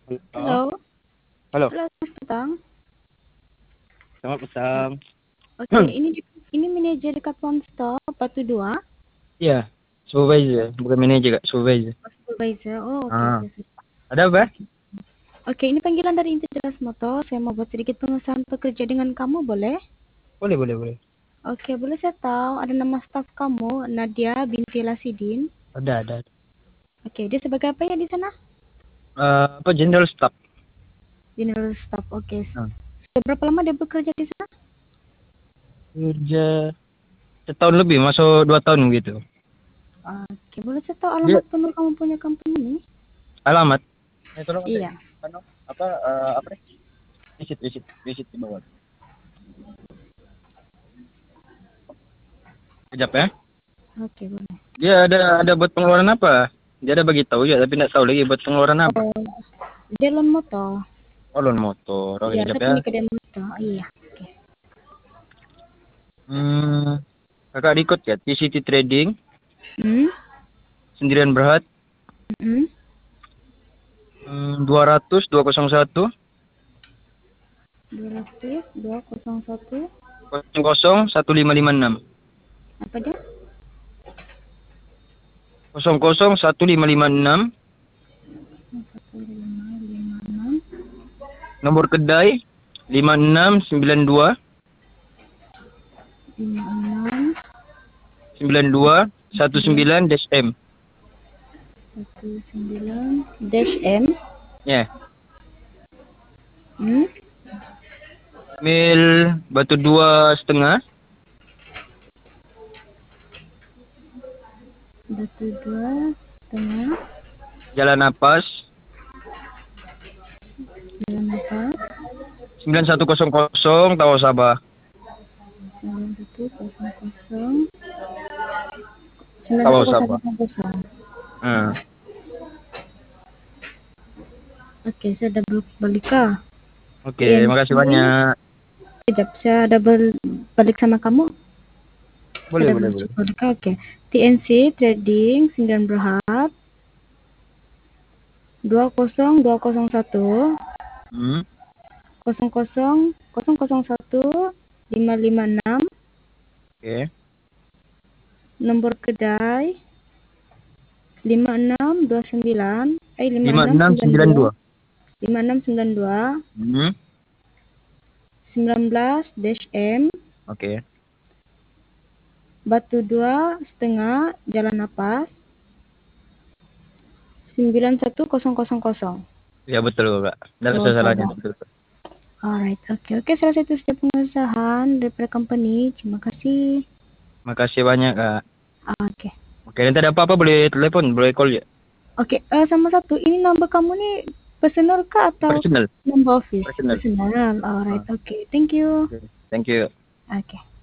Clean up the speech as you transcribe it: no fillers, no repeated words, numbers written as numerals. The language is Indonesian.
Halo, Halo, halo, halo Mas Petang. selamat petang. Oke, ini manajer dekat One Stop Batu 2. Iya, supervisor, bukan manajer kak, supervisor. Supervisor. Oh, oke, Ah, oke, oke. ada apa? Oke, ini panggilan dari Integritas Motor. Saya mau buat sedikit pengesahan pekerja dengan kamu, boleh? Boleh, boleh, boleh. Oke, boleh saya tahu ada nama staf kamu, Nadia binti Lasidin. Ada. Oke, dia sebagai apa ya di sana? Apa general staff? General staff. Oke. Nah, Sudah berapa lama dia bekerja di sana? kerja setahun lebih, masuk 2 tahun gitu. Oke, boleh saya tahu Dia alamat penuh kamu punya company ini? alamat. Tolong ada Iya. ini. Apa, apa deh? Visit di bawah. Kejap ya. Oke, boleh. Dia ada buat pengeluaran apa? Dia ada bagi tahu ya, tapi tidak tahu lagi buat pengeluaran apa. Oh, dia loan motor. Oh, loan motor. Oke, Iya, kejap saya ya. punya kedai motor. Iya. Oke. Kakak ikut ya, TCT Trading, Hmm? sendirian berat, Hmm? 200 201 201 00 1556 apa dia? 00 1556. 1556 Nomor kedai 5692 56 92 9 19-M. 19 dash M. Ya, Hmm? mil Batu 2,5, Batu 2 setengah. Jalan Napas Jalan apa? 9100 Tawa Sabah. 9100 Tawa Sabah. 91000. Hmm. Oke, saya double balik kah? Oke, makasih banyak. Sekejap, saya double balik sama kamu. Boleh, Saya boleh, double boleh. check balik kah? Oke. TNC Trading 9 Berhad 20201 Hmm. 00 556. Oke. Nomor kedai 5629 5692. 5692 Hmm. 19 dash M. Oke. Batu 2 setengah, Jalan Napas 91000. Ya betul kak. Tidak Oh, usah salahnya, Sabah. betul. Alright, oke, salah satu setiap pengusahaan daripada company. Terima kasih. Makasih banyak kak. Oke. Oke, nanti ada apa-apa boleh telepon, boleh call ya. Oke, sama satu. Ini nomor kamu nih personal kah atau Personal. number office? Personal. Personal. Alright, Ah, oke. Thank you. oke. Thank you. Oke.